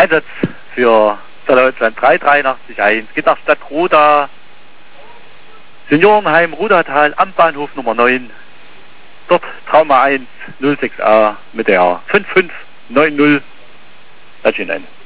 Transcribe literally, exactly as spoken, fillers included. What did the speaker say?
Einsatz für Deutschland drei drei acht eins. Geht nach Stadt Ruda, Seniorenheim Rudatal am Bahnhof Nummer neun. Dort Trauma eins null sechs A mit der fünf fünf neun null. Das hinein.